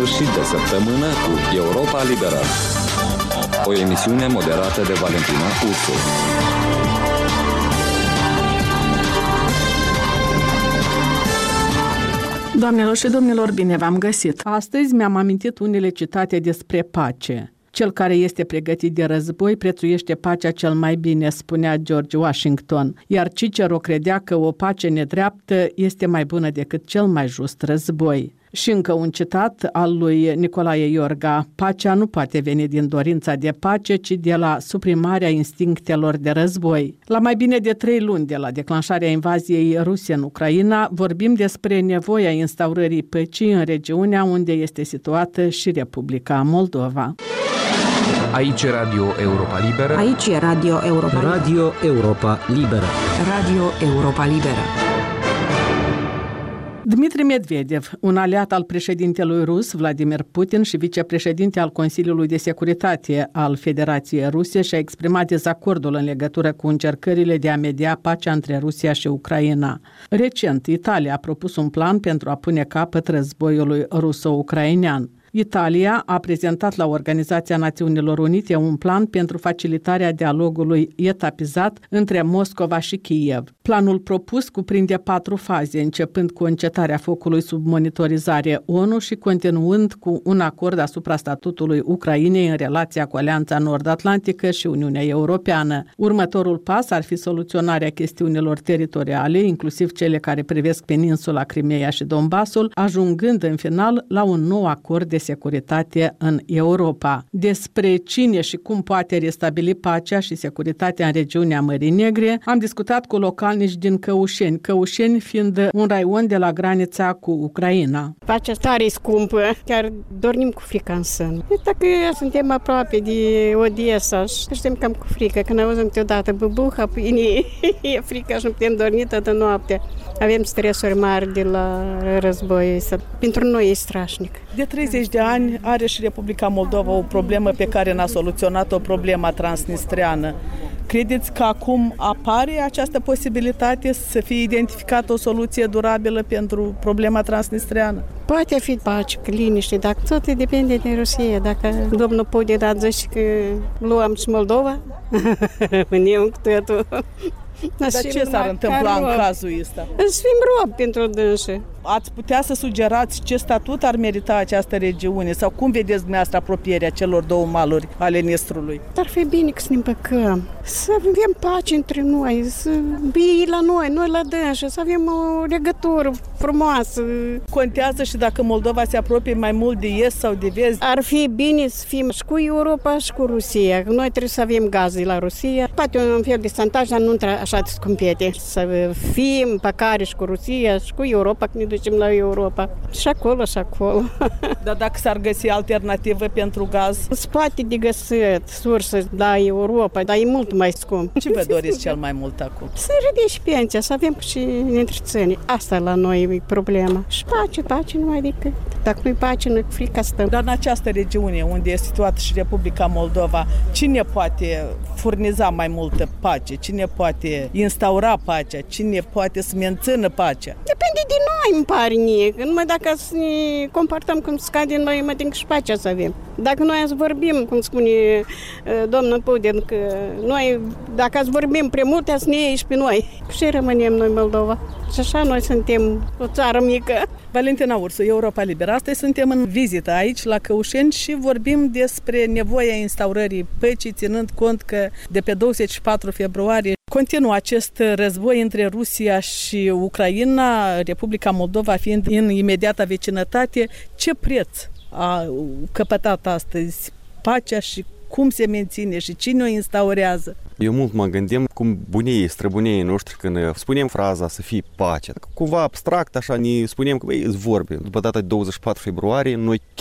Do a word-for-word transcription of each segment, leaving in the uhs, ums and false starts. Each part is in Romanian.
sfârșit de săptămână cu Europa Liberă. O emisiune moderată de Valentina Ursu. Doamnelor și domnilor, bine v-am găsit! Astăzi mi-am amintit unele citate despre pace. Cel care este pregătit de război prețuiește pacea cel mai bine, spunea George Washington, iar Cicero credea că o pace nedreaptă este mai bună decât cel mai just război. Și încă un citat al lui Nicolae Iorga: pacea nu poate veni din dorința de pace, ci de la suprimarea instinctelor de război. La mai bine de trei luni de la declanșarea invaziei ruse în Ucraina, vorbim despre nevoia instaurării păcii în regiunea unde este situată și Republica Moldova. Aici e Radio Europa Liberă. Aici e Radio Europa Liberă. Radio Europa Liberă. Radio Europa Liberă. Dmitri Medvedev, un aliat al președintelui rus Vladimir Putin și vicepreședinte al Consiliului de Securitate al Federației Ruse, și-a exprimat dezacordul în legătură cu încercările de a media pacea între Rusia și Ucraina. Recent, Italia a propus un plan pentru a pune capăt războiului ruso-ucrainean. Italia a prezentat la Organizația Națiunilor Unite un plan pentru facilitarea dialogului etapizat între Moscova și Kiev. Planul propus cuprinde patru faze, începând cu încetarea focului sub monitorizare O N U și continuând cu un acord asupra statutului Ucrainei în relația cu Alianța Nord-Atlantică și Uniunea Europeană. Următorul pas ar fi soluționarea chestiunilor teritoriale, inclusiv cele care privesc peninsula Crimeea și Donbasul, ajungând în final la un nou acord de securitate în Europa. Despre cine și cum poate restabili pacea și securitatea în regiunea Mării Negre am discutat cu localnici din Căușeni, Căușeni fiind un raion de la granița cu Ucraina. Pacea tare scumpă, chiar dormim cu frica în sân. Dacă suntem aproape de Odessa și știm cam cu frică, când auzim câteodată băbuha, pâine, e frică și nu putem dormi toată noaptea. Avem stresuri mari de la război. Pentru noi e strașnic. De treizeci de ani are și Republica Moldova o problemă pe care n-a soluționat-o, problema transnistreană. Credeți că acum apare această posibilitate să fie identificată o soluție durabilă pentru problema transnistreană? Poate fi pace, liniște, dar tot depinde de Rusia. Dacă domnul Putin a zis că luăm și Moldova, venim cu totul. Dar ce s-ar întâmpla în cazul ăsta? Să fim rob pentru dânsă. Ați putea să sugerați ce statut ar merita această regiune sau cum vedeți dumneavoastră apropierea celor două maluri ale Nistrului? Ar fi bine că să ne împăcăm, să avem pace între noi, să vii la noi, noi la dânsă, să avem o legătură frumoasă. Contează și dacă Moldova se apropie mai mult de est sau de vest? Ar fi bine să fim și cu Europa și cu Rusia. Noi trebuie să avem gaze la Rusia. Poate un fel de santaj, dar nu așa de scumpete. Să fim păcare și cu Rusia și cu Europa, că ne ducem la Europa. Și acolo, și acolo. Dar dacă s-ar găsi alternativă pentru gaz? Se poate de găsit sursă la Europa, dar e mult mai scump. Ce vă doriți cel mai mult acum? Să ridici pensia, să avem și întreținere. Asta la noi e problema. Și pace, pace numai decât. Dacă nu-i pace, nu-i frica stăm. Dar în această regiune unde este situată și Republica Moldova, cine poate furniza mai multă pace? Cine poate instaura pacea? Cine poate să mențină pacea? Depinde de noi, îmi pare mie. Numai dacă să ne comportăm cum scade noi, mă tin că și pacea să avem. Dacă noi azi vorbim, cum spune domnul Putin, că noi, dacă azi vorbim prea mult, să ne iei și pe noi. Și rămânem noi Moldova. Și așa noi suntem o țară mică. Valentina Ursu, Europa Liberă. Astăzi suntem în vizită aici, la Căușeni, și vorbim despre nevoia instaurării păcii, ținând cont că de pe douăzeci și patru februarie continuă acest război între Rusia și Ucraina, Republica Moldova fiind în imediata vecinătate. Ce preț a căpătat astăzi pacea și cum se menține și cine o instaurează? Eu mult mă gândim cum bunii, străbunii noștri, când spunem fraza să fie pace, cumva abstract, așa, ne spunem că, băi, îți vorbe. După data de douăzeci și patru februarie, noi chiar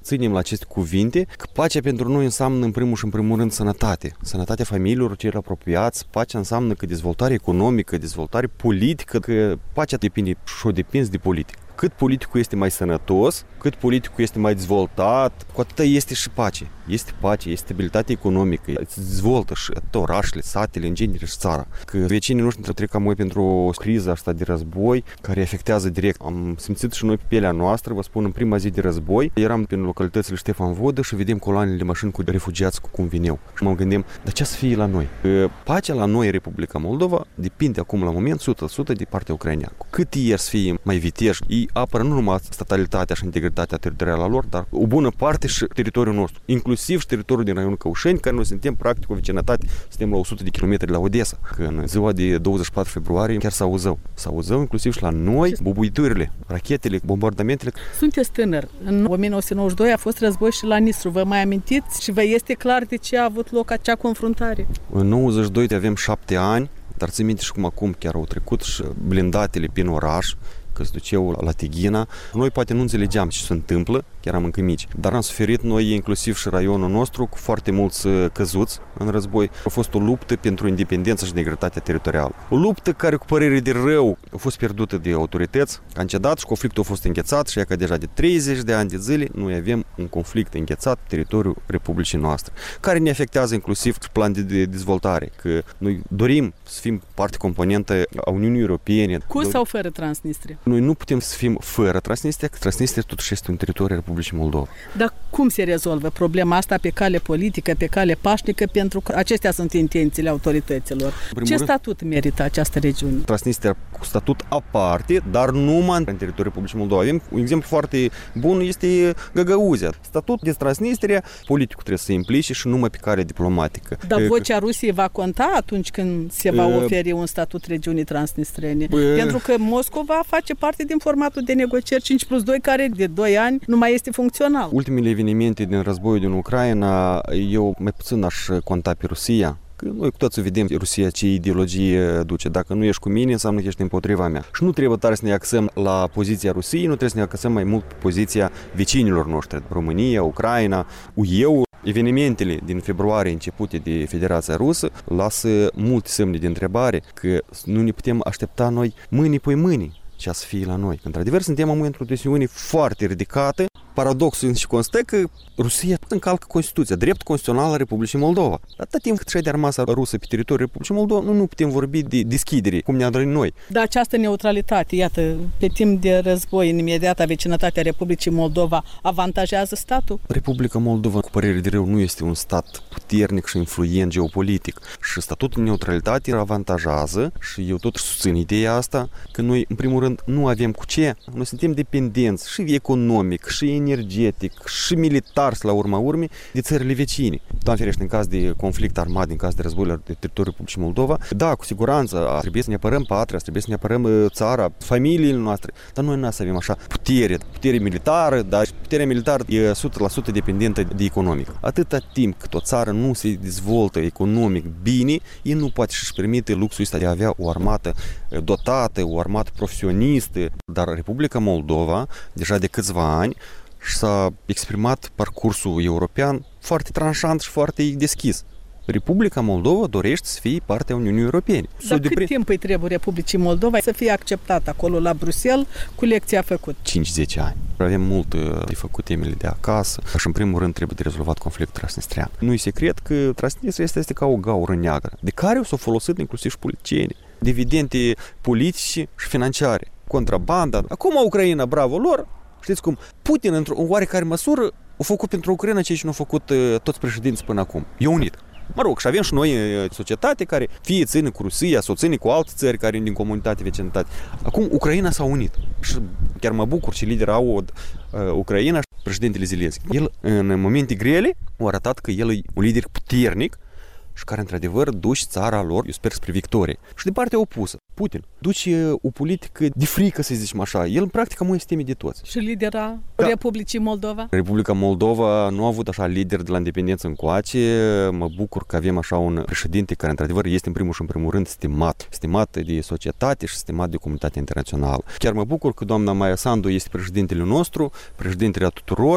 ținem la aceste cuvinte, că pacea pentru noi înseamnă în primul și în primul rând sănătate. Sănătatea familiilor celor apropiați, pacea înseamnă că dezvoltare economică, dezvoltare politică, că pacea depinde și o depinde de politică. Cât politicul este mai sănătos, cât politicul este mai dezvoltat, cu atât este și pace. Este pace, este stabilitate economică, se dezvoltă și orașele, satele, în genere și țara. Că vecinii noștri trec cam pentru o criză asta de război care afectează direct. Am simțit și noi pe pielea noastră, vă spun, în prima zi de război, eram în localitățile Ștefan Vodă și vedem coloanele de mașini cu refugiați cu cum vineau. Și mă gândim, dar ce să fie la noi? Că pacea la noi, Republica Moldova, depinde acum la moment o sută la sută de partea ucraineană. Cât ieri să fie mai viteji, ei apără nu numai statalitatea și integritatea teritorială a lor, dar o bună parte și teritoriul nostru, inclusiv și teritoriul din raionul Căușeni, care noi suntem practic o vecinătate, suntem la o sută de kilometri la Odessa. Că în ziua de douăzeci și patru februarie chiar s-auzău. S-auzău inclusiv și la noi bubuiturile, rachetele, bombardamentele. Sunteți tânăr. În o mie nouă sute nouăzeci și doi a fost război și la Nistru. Vă mai amintiți și vă este clar de ce a avut loc acea confruntare? În nouăzeci și doi avem șapte ani, dar țin minte și cum acum chiar au trecut și blindatele prin oraș, că se duceau la Tighina. Noi poate nu înțelegeam ce se întâmplă, chiar am încă mici, dar am suferit noi, inclusiv și raionul nostru, cu foarte mulți căzuți în război. A fost o luptă pentru independență și integritatea teritorială. O luptă care, cu părere de rău, a fost pierdută de autorități, a încetat și conflictul a fost înghețat și e că deja de treizeci de ani de zile noi avem un conflict înghețat pe teritoriul Republicii noastre, care ne afectează inclusiv plan de dezvoltare, că noi dorim să fim parte componentă a Uniunii Europene. Cu sau fără Transnistria? Noi nu putem să fim fără Transnistria, că Transnistria totuși este un teritoriu Republicii Moldova. Dar cum se rezolvă problema asta pe cale politică, pe cale pașnică, pentru că acestea sunt intențiile autorităților? Ce rând, statut merită această regiune? Transnistria cu statut aparte, dar numai în teritoriul Republicii Moldova. Avem un exemplu foarte bun, este Găgăuzia. Statut de Transnistria, politicul trebuie să se implice și numai pe cale diplomatică. Dar vocea Rusiei va conta atunci când se va oferi un statut regiunii transnistrene? Pentru că Moscova face parte din formatul de negocieri cinci plus doi, care de doi ani nu mai este funcțional. Ultimele evenimente din războiul din Ucraina, eu mai puțin aș conta pe Rusia. Că noi cu toții vedem Rusia ce ideologie duce. Dacă nu ești cu mine, înseamnă că ești împotriva mea. Și nu trebuie tare să ne axăm la poziția Rusiei, nu trebuie să ne axăm mai mult pe poziția vecinilor noștri. România, Ucraina, U E U. Evenimentele din februarie începute de Federația Rusă lasă multe semne de întrebare, că nu ne putem aștepta noi mâine pe mâine ce să fie la noi. Într-adevăr, suntem în momentul de presiune foarte ridicată. Paradoxul și constă că Rusia încalcă Constituția, dreptul constituțional al Republicii Moldova. Atât timp cât și de armata rusă pe teritoriul Republicii Moldova, nu, nu putem vorbi de deschidere, cum ne-a dorit noi. Dar această neutralitate, iată, pe timp de război, în imediata vecinătatea Republicii Moldova, avantajează statul? Republica Moldova, cu părere de rău, nu este un stat puternic și influent geopolitic. Și statutul de neutralitate avantajează, și eu tot susțin ideea asta, că noi, în primul rând, nu avem cu ce. Noi suntem dependenți și economic, și energetic, și militar, la urma urmei, de țările vecine. Doamne ferește, în caz de conflict armat, în caz de război la teritoriul Republicii Moldova, da, cu siguranță, trebuie să ne apărăm patria, trebuie să ne apărăm țara, familiile noastre, dar noi nu să avem așa putere, putere militară, dar puterea militară e o sută la sută dependentă de economic. Atâta timp cât o țară nu se dezvoltă economic bine, el nu poate să-și permite luxul ăsta de a avea o armată dotată, o armată profesionistă. Dar Republica Moldova, deja de câțiva ani, s-a exprimat parcursul european foarte tranșant și foarte deschis. Republica Moldova dorește să fie partea Uniunii Europene. Dar cât timp îi trebuie Republicii Moldova să fie acceptat acolo la Bruxelles cu lecția făcută? cinci zece ani. Avem mult de făcut temele de acasă și în primul rând trebuie de rezolvat conflictul transnistrian. Nu e secret că Transnistria este, este ca o gaură neagră, de care s-au folosit inclusiv și politicieni, dividende politice și financiare, contrabanda. Acum Ucraina, bravo lor, știți cum, Putin într-o oarecare măsură a făcut pentru Ucraina ceea ce nu au făcut toți președinții până acum. E unit. Mă rog, și avem și noi societate care fie ține cu Rusia, sau ține cu alte țări care din comunitate, vecinătate. Acum Ucraina s-a unit. Și chiar mă bucur și liderul A U D uh, Ucraina, președintele Zelenski. El, în momente grele, a arătat că el e un lider puternic și care, într-adevăr, duce țara lor, eu sper, spre victorie. Și de partea opusă, Putin duce o politică de frică, să zicem așa. El, în practică, mă este de toți. Și lidera da. Republicii Moldova? Republica Moldova nu a avut așa lider de la independență încoace. Mă bucur că avem așa un președinte care, într-adevăr, este în primul și în primul rând stimat. Stimat de societate și stimat de comunitatea internațională. Chiar mă bucur că doamna Maia Sandu este președintele nostru, președintele a tuturor,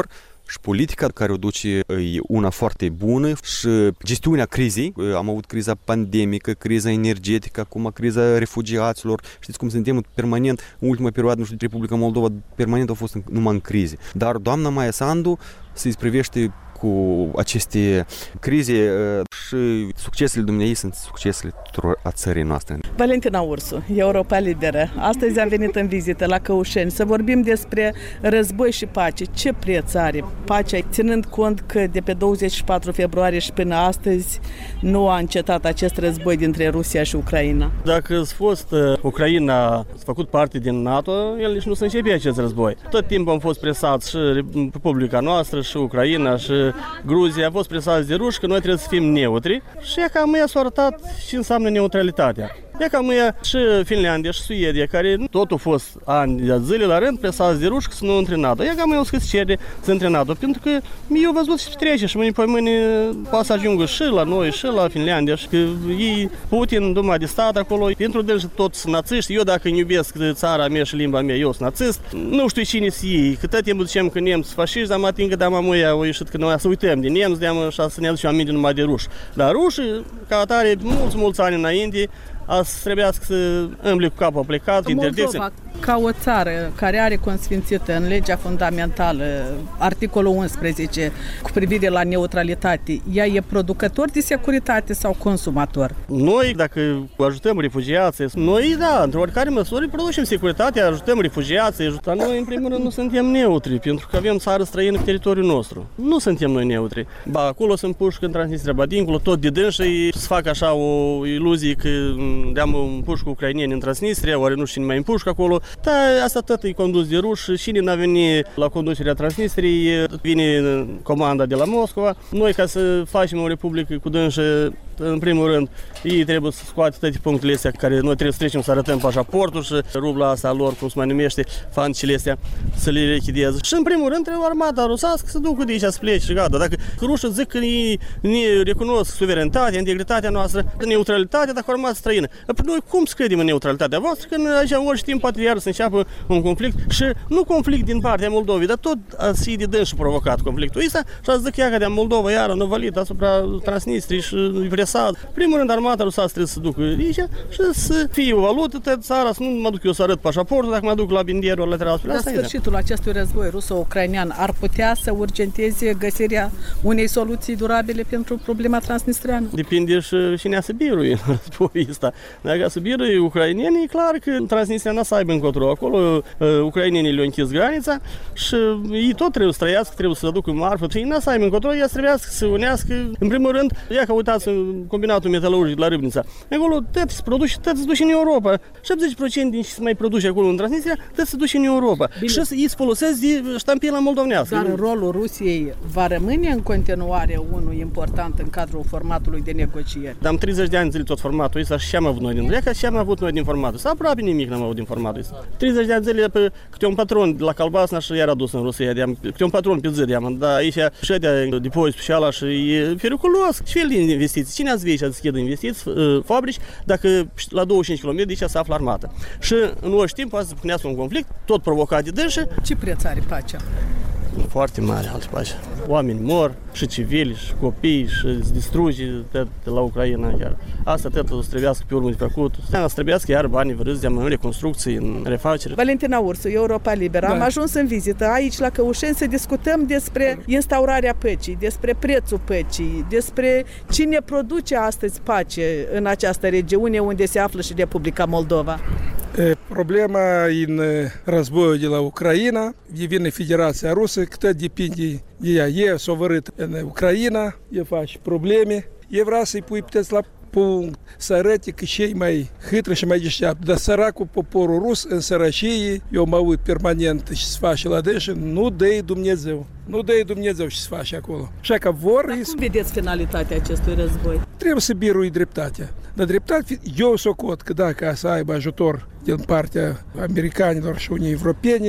și politica care o duce e una foarte bună și gestiunea crizei. Am avut criza pandemică, criza energetică, acum criza refugiaților. Știți cum suntem permanent, în ultima perioadă, nu știu, Republica Moldova permanent a fost numai în crize. Dar doamna Maia Sandu se privește cu aceste crize și succesele dumneavoastră sunt succesele tuturor a țării noastre. Valentina Ursu, Europa Liberă. Astăzi am venit în vizită la Căușeni să vorbim despre război și pace. Ce preț are pacea, ținând cont că de pe douăzeci și patru februarie și până astăzi nu a încetat acest război dintre Rusia și Ucraina? Dacă a fost uh, Ucraina a făcut parte din NATO, el nici nu se începe acest război. Tot timpul am fost presați și Republica noastră, și Ucraina, și Gruzia, a fost presați de ruși că noi trebuie să fim neutri și ea cam ea s-a arătat ce înseamnă neutralitatea. E cam ea și Finlandia și Suedia, care tot au fost ani de zile la rând presați de ruși că să nu intre în NATO. E cam eu să cere să intre în NATO, pentru că eu văzut și trece și mâine pe mâine poate să ajungă și la noi, și la Finlandia, și că ei, Putin, Duma de stat acolo, pentru dânsi toți națiști. Eu dacă îmi iubesc țara mea și limba mea, eu sunt națist. Nu știu cine să ei, că tot timpul zicem că nemți fasciști, dar mă ating că de-am amuia au ieșit că noi să uităm de nemți, de-am și să ne aducem aminte numai de ruși. Dar rușii, ca atare, mulți, mulți ani înainte, a să trebuiască să îmbli cu capul plecat, interdicție. Moldova, ca o țară care are consfințită în legea fundamentală, articolul unsprezece, cu privire la neutralitate, ea e producător de securitate sau consumator? Noi, dacă ajutăm refugiații, noi, da, într-o oricare măsură, producem securitate, ajutăm refugiații, ajutăm. Noi, în primul rând, nu suntem neutri, pentru că avem țară străină pe teritoriul nostru. Nu suntem noi neutri. Ba, acolo sunt puși în Transnistria, ba, dincolo, tot de dânsii, să fac așa o iluzie că de-am împușcă ucraineni în Transnistria, oare nu știu cine mai împușcă acolo. Dar asta tot e condus de ruși, cine n-a venit la conducerea Transnistriei, vine comanda de la Moscova. Noi, ca să facem o republică cu dânsă, în primul rând, ei trebuie să scoate toate punctele astea care noi trebuie să trecem, să arătăm pașaportul și rubla asta lor, cum se mai numește, fancile astea, să le rechideze. Și în primul rând trebuie armata rusească să ducă de aici, să plece și gata. Dacă rușii zic că ei ne recunosc suverenitatea, integritatea noastră, neutralitatea, dacă armata străină. Noi cum să credem în neutralitatea voastră, când aici orice timp poate iar să înceapă un conflict și nu conflict din partea Moldovei, dar tot a fi de dâns și provocat conflictul ăsta și a zic ea că de Moldova iară nu valid asupra Transnistriei și presat. Primul rând armata rusească trebuie să ducă aici și să fie o valută, tot țara, să nu mă duc eu să arăt pașaportul, dacă mă duc la bindierul lateral. La sfârșitul acestui război ruso-ucrainean ar putea să urgenteze găsirea unei soluții durabile pentru problema transnistriană? Depinde și cine să birui în războiul ăsta. Dacă să birui ucrainenii, e clar că Transnistria n-a să aibă încotro. Acolo ucrainenii le-au închis granița și ei tot trebuie să trăiască, trebuie să aducă marfă și ei n-a să aibă încotro, ea trebuie să se unească. În primul rând, ia că uitați combinatul metalurgic de la Râbnița. Acolo tot se produce, tot se duce în Europa. șaptezeci la sută din ce se mai produce acolo în Transnistria, tot se duce în Europa. Bine. Și ei se folosesc de ștampila moldovnească. Dar rolul Rusiei va rămâne în continuare unul important în cadrul formatului de negocieri? Am treizeci de ani zile tot formatul ăsta și ce am avut noi din Reca, ce am avut noi din formatul ăsta. Aproape nimic n-am avut din formatul ăsta. treizeci de ani zile pe câte un patron de la Calbasna și iar adus în Rusia. De câte un patron pe zi de-am. Dar aici ședea depozit special și e periculos. Ce fel de investiții? Cine ați vei să deschidă investiții, fabrici, dacă la douăzeci și cinci kilometri de aici se află armată. Și în orice timp poate să punească un conflict, tot provocat de dânși. Ce preț are pacea? Foarte mare altă pace. Oameni mor, și civili, și copii, și se distruge de la Ucraina chiar. Asta tot o să trebuiască pe urmă de făcut. O să trebuiască iar banii vrâți în reconstrucții, în refacere. Valentina Ursu, Europa Liberă. Da. Am ajuns în vizită aici la Căușeni să discutăm despre instaurarea păcii, despre prețul păcii, despre cine produce astăzi pace în această regiune unde se află și Republica Moldova. Problema în războiul de la Ucraina, vine Federația Rusă, cât depinde de ea. E s-a vărât în Ucraina, e face probleme, e vrea să-i pui puteți la punct să arăte că cei mai hâtră și mai deșteaptă. Dar săracul poporul rus în sărăcie, eu mă uit permanent și se face la deșe, nu dă-i Dumnezeu. Nu dă-i Dumnezeu și se face acolo. Așa că vor... Dar cum vedeți finalitatea acestui război? Trebuie să birui dreptatea. Dar dreptate, eu socot că dacă să aibă ajutor din partea americanilor și unii europeni,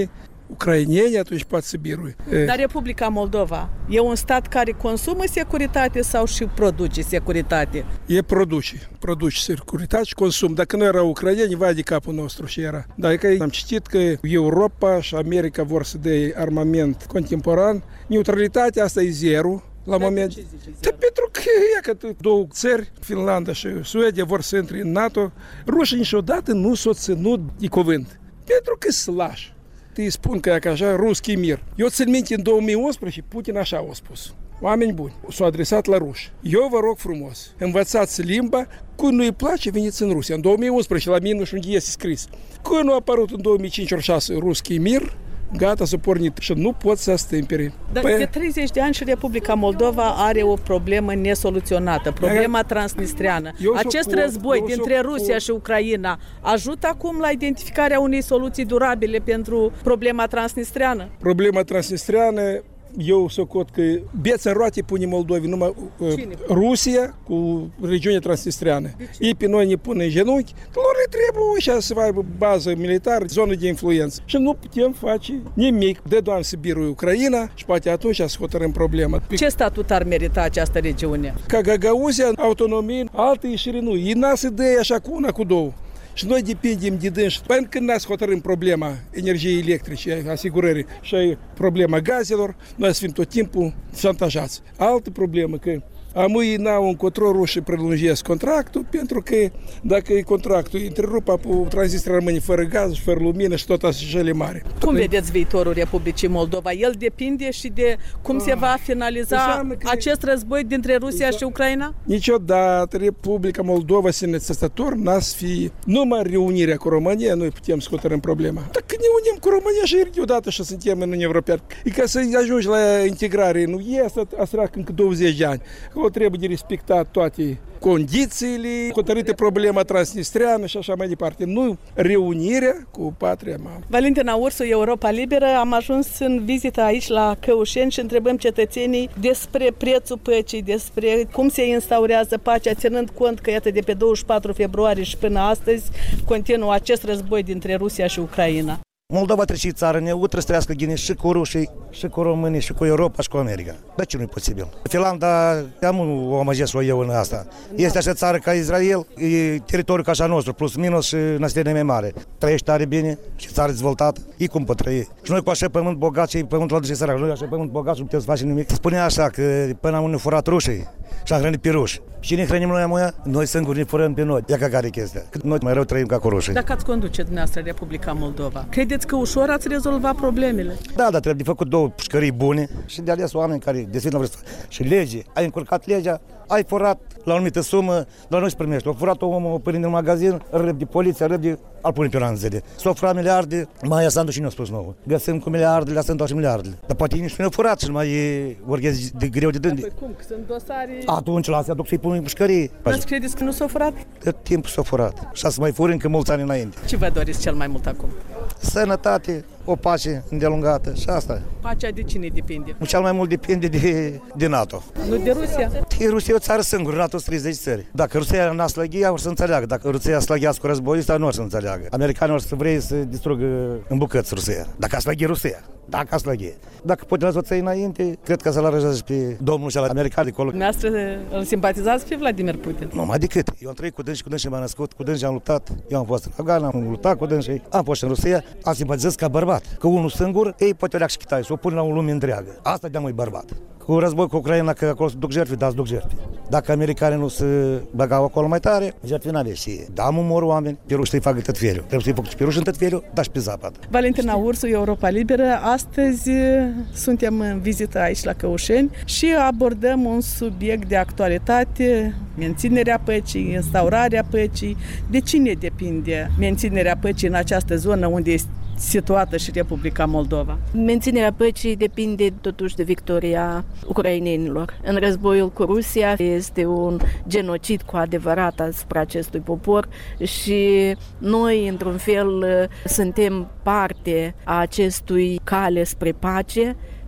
ucraineni, atunci poate să birui. Dar Republica Moldova e un stat care consumă securitate sau și produce securitate? E produce, produce securitate și consum. Dacă nu erau ucraineni, vai de capul nostru și era. Dar că am citit că Europa și America vor să dea armament contemporan. Neutralitatea asta e zero. La de moment. Da, pentru că e că două țări, Finlanda și Suedia, vor să intre în NATO. Rușii niciodată nu s-au ținut de cuvânt. Pentru că slași. Îi spun că e ca așa, ruschi mir. Eu țin minte, în două mii unsprezece, Putin așa a spus. Oameni buni, s-au adresat la ruși. Eu vă rog frumos, învățați limba, când nu-i place, veniți în Rusia. În două mii unsprezece, la mine nu știu unde este scris. Când nu a apărut în două mii cinci ori șase ruschi mir, gata, s-a pornit și nu pot să stâmpere. Dar păi... de treizeci de ani și Republica Moldova are o problemă nesoluționată, problema transnistreană. Acest pot, război dintre Rusia pot. și Ucraina ajută acum la identificarea unei soluții durabile pentru problema transnistreană? Problema transnistreană, eu socot că bețe în roate pune Moldovii numai uh, Rusia cu regiunea transnistreană. Ei pe noi ne pun în genunchi, lor le trebuie așa să aibă bază militară, zonă de influență. Și nu putem face nimic. De Doamne să birui Ucraina și poate atunci să hotărâm problema. Ce statut ar merita această regiune? Ca Gagauzia, autonomie, altă ieșire nu. Ei n-a să dea așa cu una, cu două. Și noi depindem de dânsi. Până când ne-ați hotărâm problema energiei electrice, asigurării și problema gazelor, noi să fim tot timpul șantajați. Altă problemă că amâi n-au încotro rușii prelungesc contractul, pentru că dacă e contractul întrerup, apoi Transnistria rămâne fără gaz și fără lumină și tot așa cele mari. Cum vedeți viitorul Republicii Moldova? El depinde și de cum se va finaliza acest război dintre Rusia și Ucraina? Niciodată Republica Moldova sin stătător n-a să fie numai reunirea cu România, noi putem să hotărâm problema. Dacă ne unim cu România și deodată și suntem în Uniunea Europeană, e ca să ajungi la integrare, nu e asta, asta încă douăzeci de ani. O trebuie de respectat toate condițiile, hotărâte problema transnistreană și așa mai departe. Nu reunirea cu patria mamă. Valentina Ursu, Europa Liberă, am ajuns în vizită aici la Căușeni și întrebăm cetățenii despre prețul păcii, despre cum se instaurează pacea, ținând cont că iată de pe douăzeci și patru februarie și până astăzi continuă acest război dintre Rusia și Ucraina. Moldova trebuie și țară neutră, să trăiască gine și cu rușii, și cu românii, și cu Europa, și cu America. De ce nu e posibil? Finlanda, am o amăgesc eu în asta. Este așa țară ca Israel, e teritoriul ca așa nostru, plus minus și nașterea mai mare. Trăiește tare bine și țară dezvoltată, e cum pot trăi. Și noi cu așa pământ bogat și pământul ăla de sărac, noi așa pământ bogat și nu putem să facem nimic. Spunea așa că până am furat rușii și am hrănit pe ruși. Și ne hrănim noi amuia? Noi singuri ne furăm pe noi. Ia ca care chestia. Noi mai rău trăim ca cu rușii. Dacă ați conduce dumneavoastră Republica Moldova, credeți că ușor ați rezolvat problemele? Da, dar trebuie de făcut două pușcării bune și de ales oameni care desfin la și lege. Ai încurcat legea, ai furat la o anumită sumă, dar nu-și primești. A furat omul, o părinte în magazin, răb de poliție, răb de... Al pune pe un an zile. S-au furat miliarde, mai Sandu și ne-a spus nouă. Găsim cu miliardele, să întoarcem miliardele. Dar poate nici nu ne-au furat și nu mai e orghezi de greu de dând. Păi cum, că sunt dosare... Atunci la astea duc să-i pun în pușcărie. Vreți credeți că nu s-au furat? De timp s-au furat. Și să mai furi încă mulți ani înainte. Ce vă doriți cel mai mult acum? Sănătate, o pace îndelungată și asta. Pacea de cine depinde? Cel mai mult depinde de, de NATO. Nu de Rusia? De Rusia e o țară singură, NATO sunt treizeci țări. Dacă Rusia n-a slăghia, o să înțeleagă. Dacă Rusia slăghească cu războiul ăsta, nu o să înțeleagă. Americanii o să vrei să distrugă în bucăți Rusia. Dacă a slăghi Rusia. Dacă a slăghi. Dacă poate la țări înainte, cred că să-l arăjează și pe domnul și al american de acolo. Dumneavoastră îl simpatizați pe Vladimir Putin? Nu, mai decât. Eu am trăit cu dânsi, cu dânsi m-am născut, cu dânsi am luptat. Eu am fost în Afgan, am luptat cu dânsi, am fost în Rusia, am simpatizat ca bărbat. Că unul singur, ei poate o leac și Kitai, să o pun la o lume întreagă. Asta de-am e bărbat. Cu război cu Ucraina, că acolo se duc jertfi, da, se duc jertfi. Dacă americanii nu se băgau acolo mai tare, jertfi n-avea și da, am umor oameni, pe ruși să-i facă tătveliu. Trebuie să-i facă și pe ruși în tătveliu, dar și pe zapad. Valentina Ursu, Europa Liberă, astăzi suntem în vizită aici la Căușeni și abordăm un subiect de actualitate, menținerea păcii, instaurarea păcii. De cine depinde menținerea păcii în această zonă unde este situată și Republica Moldova? Menținerea păcii depinde totuși de victoria ucrainenilor. În războiul cu Rusia este un genocid cu adevărat asupra acestui popor și noi, într-un fel, suntem parte a acestui cale spre pace,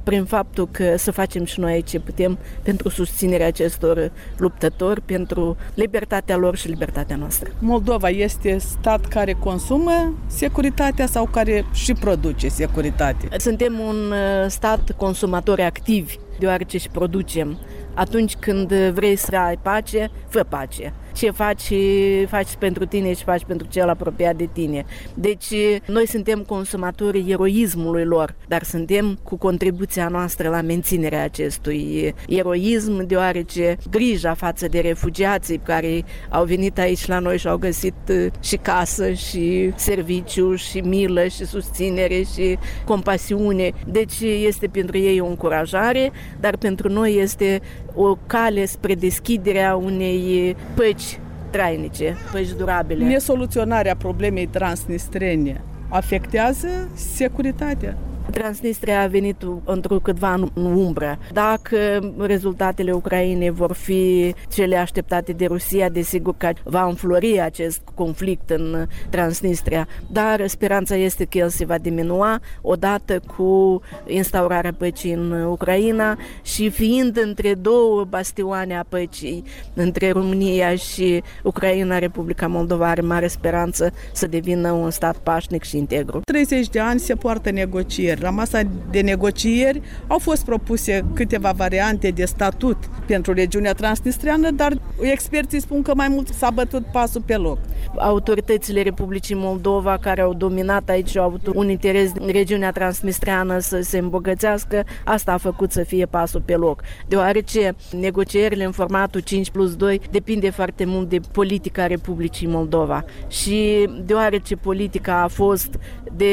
prin faptul că să facem și noi ce putem pentru susținerea acestor luptători, pentru libertatea lor și libertatea noastră. Moldova este stat care consumă securitatea sau care și produce securitate? Suntem un stat consumatori activi, deoarece și producem. Atunci când vrei să ai pace, fă pace. Ce faci, faci pentru tine și faci pentru cel apropiat de tine. Deci noi suntem consumatorii eroismului lor, dar suntem cu contribuția noastră la menținerea acestui eroism, deoarece grija față de refugiații care au venit aici la noi și au găsit și casă, și serviciu, și milă, și susținere, și compasiune. Deci este pentru ei o încurajare, dar pentru noi este o cale spre deschiderea unei păci trainice, păci durabile. Nesoluționarea problemei transnistrene afectează securitatea? Transnistria a venit întrucâtva în umbră. Dacă rezultatele Ucrainei vor fi cele așteptate de Rusia, desigur că va înflori acest conflict în Transnistria, dar speranța este că el se va diminua odată cu instaurarea păcii în Ucraina și fiind între două bastioane a păcii, între România și Ucraina, Republica Moldova are mare speranță să devină un stat pașnic și integru. treizeci de ani se poartă negocieri. La masa de negocieri au fost propuse câteva variante de statut pentru regiunea transnistreană, dar experții spun că mai mult s-a bătut pasul pe loc. Autoritățile Republicii Moldova care au dominat aici și au avut un interes în regiunea transnistreană să se îmbogățească, asta a făcut să fie pasul pe loc. Deoarece negocierile în formatul cinci plus doi depinde foarte mult de politica Republicii Moldova și deoarece politica a fost de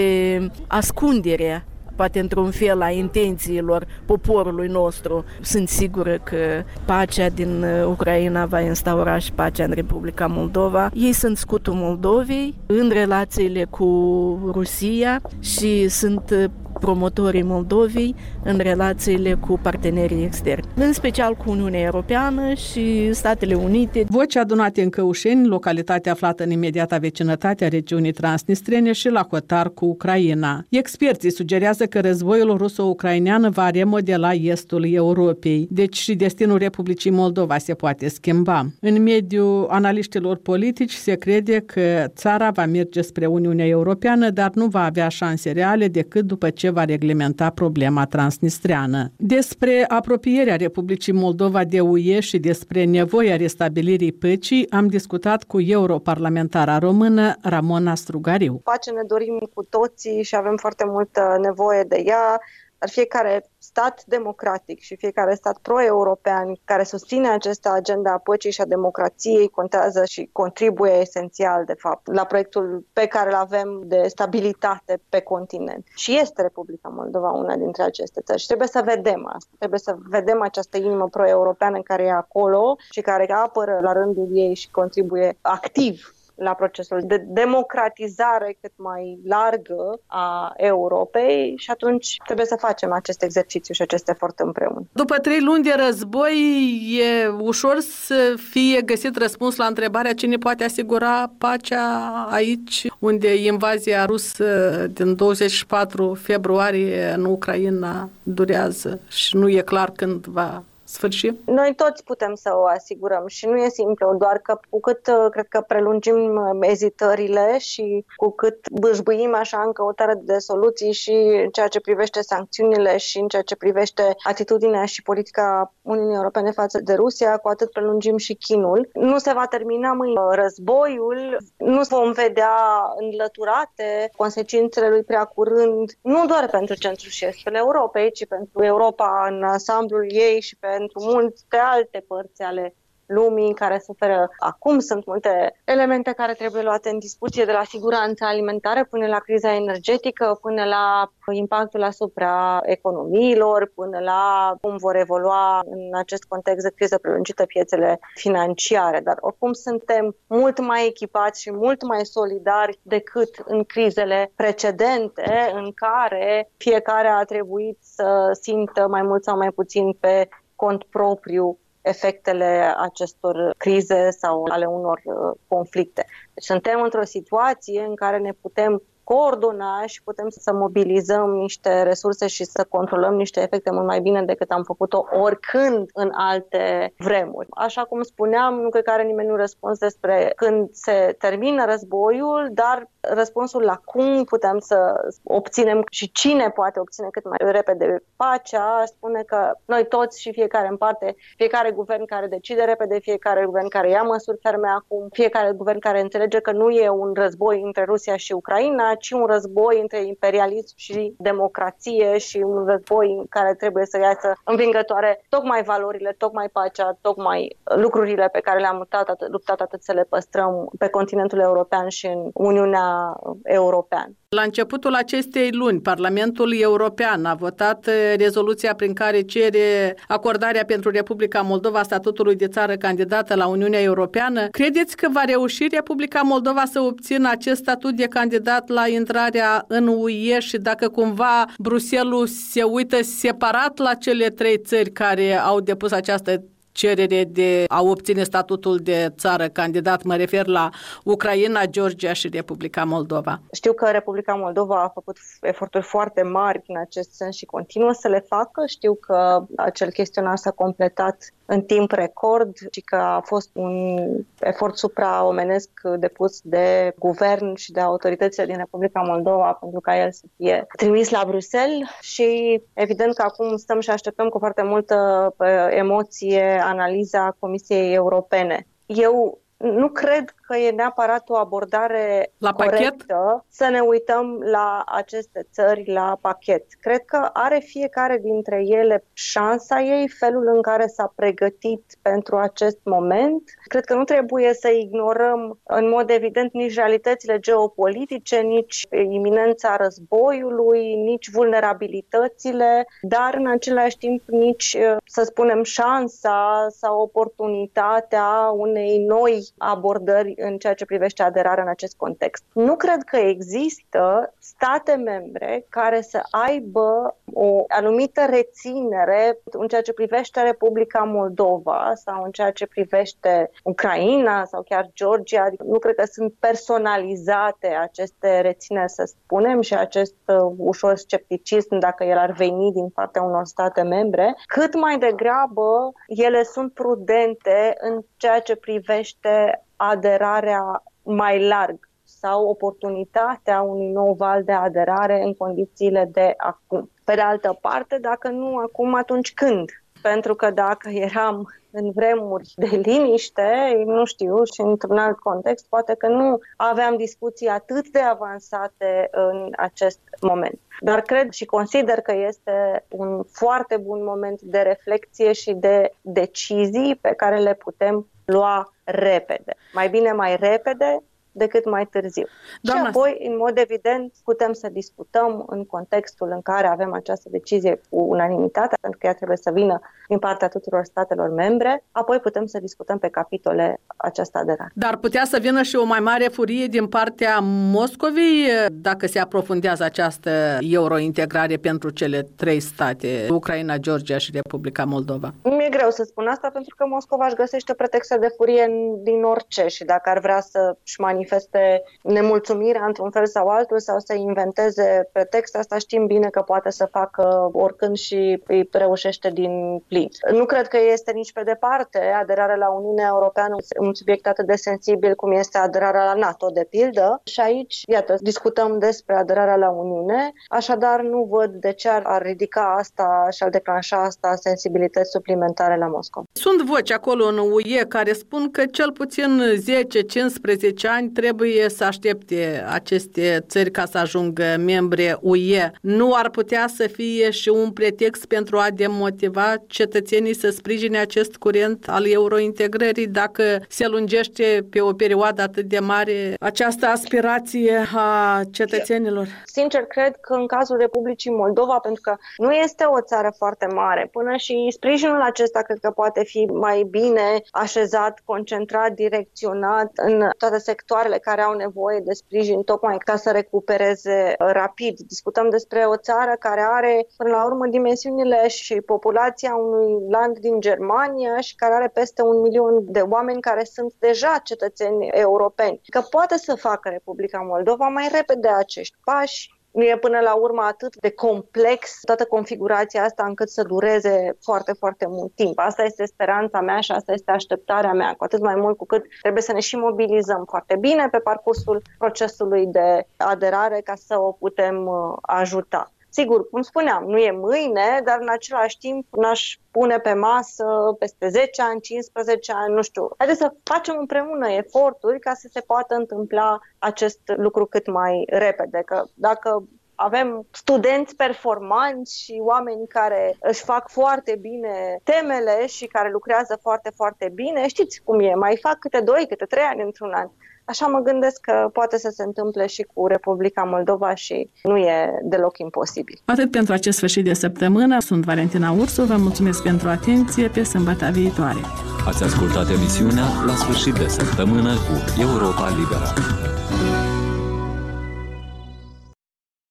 ascundere, poate într-un fel, a intențiilor poporului nostru. Sunt sigură că pacea din Ucraina va instaura și pacea în Republica Moldova. Ei sunt scutul Moldovei în relațiile cu Rusia și sunt promotorii Moldovei în relațiile cu partenerii externi, în special cu Uniunea Europeană și Statele Unite. Voci adunate în Căușeni, localitate aflată în imediata vecinătate a regiunii transnistrene și la hotar cu Ucraina. Experții sugerează că războiul ruso-ucrainean va remodela estul Europei, deci și destinul Republicii Moldova se poate schimba. În mediul analiștilor politici se crede că țara va merge spre Uniunea Europeană, dar nu va avea șanse reale decât după ce va reglementa problema transnistreană. Despre apropierea Republicii Moldova de U E și despre nevoia restabilirii păcii am discutat cu europarlamentara română Ramona Strugariu. Pace ne dorim cu toții și avem foarte multă nevoie de ea, dar fiecare stat democratic și fiecare stat pro-european care susține această agenda a păcii și a democrației contează și contribuie esențial, de fapt, la proiectul pe care îl avem de stabilitate pe continent. Și este Republica Moldova una dintre aceste țări și trebuie să vedem asta. Trebuie să vedem această inimă pro-europeană care e acolo și care apără la rândul ei și contribuie activ la procesul de democratizare cât mai largă a Europei și atunci trebuie să facem acest exercițiu și acest efort împreună. După trei luni de război, e ușor să fie găsit răspuns la întrebarea cine poate asigura pacea aici, unde invazia rusă din douăzeci și patru februarie în Ucraina durează și nu e clar când va sfârși? Noi toți putem să o asigurăm și nu e simplu, doar că cu cât cred că prelungim ezitările și cu cât bâșbâim așa în căutare de soluții și în ceea ce privește sancțiunile și în ceea ce privește atitudinea și politica Uniunii Europene față de Rusia, cu atât prelungim și chinul. Nu se va termina mâine războiul, nu vom vedea înlăturate consecințele lui prea curând, nu doar pentru centrul și estul Europei, ci pentru Europa în ansamblul ei și pentru multe alte părți ale lumii în care suferă. Acum sunt multe elemente care trebuie luate în discuție, de la siguranța alimentară până la criza energetică, până la impactul asupra economiilor, până la cum vor evolua în acest context de criză prelungită piețele financiare. Dar oricum suntem mult mai echipați și mult mai solidari decât în crizele precedente în care fiecare a trebuit să simtă mai mult sau mai puțin pe cont propriu efectele acestor crize sau ale unor conflicte. Deci suntem într-o situație în care ne putem coordona și putem să mobilizăm niște resurse și să controlăm niște efecte mult mai bine decât am făcut-o oricând în alte vremuri. Așa cum spuneam, nu cred că are nimeni un răspuns despre când se termină războiul, dar răspunsul la cum putem să obținem și cine poate obține cât mai repede pacea spune că noi toți și fiecare în parte, fiecare guvern care decide repede, fiecare guvern care ia măsuri ferme acum, fiecare guvern care înțelege că nu e un război între Rusia și Ucraina, ci un război între imperialism și democrație și un război în care trebuie să iasă învingătoare tocmai valorile, tocmai pacea, tocmai lucrurile pe care le-am luptat atât, luptat atât să le păstrăm pe continentul european și în Uniunea Europeană. La începutul acestei luni, Parlamentul European a votat rezoluția prin care cere acordarea pentru Republica Moldova statutului de țară candidată la Uniunea Europeană. Credeți că va reuși Republica Moldova să obțină acest statut de candidat la intrarea în U E și dacă cumva Bruxelles se uită separat la cele trei țări care au depus această cerere de a obține statutul de țară candidat, mă refer la Ucraina, Georgia și Republica Moldova? Știu că Republica Moldova a făcut eforturi foarte mari în acest sens și continuă să le facă. Știu că acel chestionar s-a completat în timp record și că a fost un efort supraomenesc depus de guvern și de autoritățile din Republica Moldova pentru ca el să fie trimis la Bruxelles și evident că acum stăm și așteptăm cu foarte multă emoție analiza Comisiei Europene. Eu nu cred că e neapărat o abordare la corectă pachet? Să ne uităm la aceste țări la pachet. Cred că are fiecare dintre ele șansa ei, felul în care s-a pregătit pentru acest moment. Cred că nu trebuie să ignorăm în mod evident nici realitățile geopolitice, nici iminența războiului, nici vulnerabilitățile, dar în același timp nici, să spunem, șansa sau oportunitatea unei noi abordări în ceea ce privește aderarea în acest context. Nu cred că există state membre care să aibă o anumită reținere în ceea ce privește Republica Moldova sau în ceea ce privește Ucraina sau chiar Georgia. Nu cred că sunt personalizate aceste rețineri, să spunem, și acest uh, ușor scepticism dacă el ar veni din partea unor state membre. Cât mai degrabă ele sunt prudente în ceea ce privește aderarea mai larg sau oportunitatea unui nou val de aderare în condițiile de acum. Pe de altă parte, dacă nu acum, atunci când? Pentru că dacă eram în vremuri de liniște, nu știu, și într-un alt context, poate că nu aveam discuții atât de avansate în acest moment. Dar cred și consider că este un foarte bun moment de reflexie și de decizii pe care le putem lua repede. Mai bine mai repede decât mai târziu. Doamna... Și apoi, în mod evident, putem să discutăm în contextul în care avem această decizie cu unanimitate, pentru că ea trebuie să vină din partea tuturor statelor membre, apoi putem să discutăm pe capitole această aderare. Dar putea să vină și o mai mare furie din partea Moscovei dacă se aprofundează această eurointegrare pentru cele trei state, Ucraina, Georgia și Republica Moldova? Mi-e greu să spun asta, pentru că Moscova își găsește pretexte de furie din orice și dacă ar vrea să-și manifeste nemulțumirea într-un fel sau altul sau să inventeze pretexte, asta știm bine că poate să facă oricând și îi reușește din plin. Nu cred că este nici pe departe aderarea la Uniunea Europeană un subiect atât de sensibil cum este aderarea la NATO, de pildă. Și aici, iată, discutăm despre aderarea la Uniune, așadar nu văd de ce ar ridica asta și ar declanșa asta sensibilități suplimentare la Moscova. Sunt voci acolo în U E care spun că cel puțin zece cincisprezece ani trebuie să aștepte aceste țări ca să ajungă membre U E. Nu ar putea să fie și un pretext pentru a demotiva cetățenii să sprijine acest curent al eurointegrării dacă se lungește pe o perioadă atât de mare această aspirație a cetățenilor? Sincer, cred că în cazul Republicii Moldova, pentru că nu este o țară foarte mare, până și sprijinul acesta cred că poate fi mai bine așezat, concentrat, direcționat în toate sectoarele sectoarele care au nevoie de sprijin tocmai ca să recupereze rapid. Discutăm despre o țară care are până la urmă dimensiunile și populația unui land din Germania și care are peste un milion de oameni care sunt deja cetățeni europeni. Că poate să facă Republica Moldova mai repede acești pași. Nu e până la urmă atât de complex toată configurația asta încât să dureze foarte, foarte mult timp. Asta este speranța mea și asta este așteptarea mea, cu atât mai mult cu cât trebuie să ne și mobilizăm foarte bine pe parcursul procesului de aderare ca să o putem ajuta. Sigur, cum spuneam, nu e mâine, dar în același timp n-aș pune pe masă peste zece ani, cincisprezece ani, nu știu. Haideți să facem împreună eforturi ca să se poată întâmpla acest lucru cât mai repede. Că dacă avem studenți performanți și oameni care își fac foarte bine temele și care lucrează foarte, foarte bine, știți cum e, mai fac câte doi, câte trei ani într-un an. Așa mă gândesc că poate să se întâmple și cu Republica Moldova și nu e deloc imposibil. Atât pentru acest sfârșit de săptămână. Sunt Valentina Ursu, vă mulțumesc pentru atenție, pe sâmbătă viitoare. Ați ascultat emisiunea La sfârșit de săptămână cu Europa Liberă.